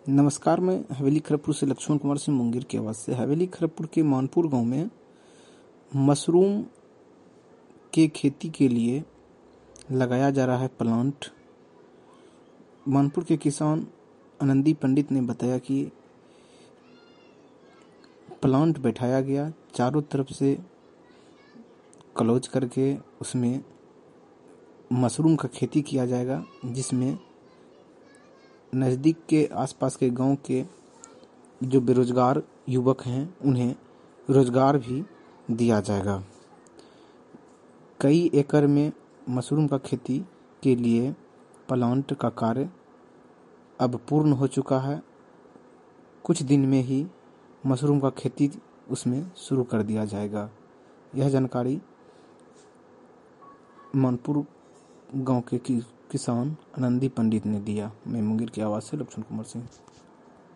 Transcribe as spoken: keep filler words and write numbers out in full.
नमस्कार, मैं हवेली खड़गपुर से लक्ष्मण कुमार सिंह मुंगेर की आवाज़ से। हवेली खड़गपुर के मानपुर गांव में मशरूम के खेती के लिए लगाया जा रहा है प्लांट। मानपुर के किसान आनंदी पंडित ने बताया कि प्लांट बैठाया गया, चारों तरफ से क्लोज करके उसमें मशरूम का खेती किया जाएगा, जिसमें नज़दीक के आसपास के गांव के जो बेरोजगार युवक हैं उन्हें रोजगार भी दिया जाएगा। कई एकड़ में मशरूम का खेती के लिए प्लांट का कार्य अब पूर्ण हो चुका है। कुछ दिन में ही मशरूम का खेती उसमें शुरू कर दिया जाएगा। यह जानकारी मानपुर गांव के कि, किसान आनंदी पंडित ने दिया। मैं मुंगेर की आवाज़ से लक्ष्मण कुमार सिंह।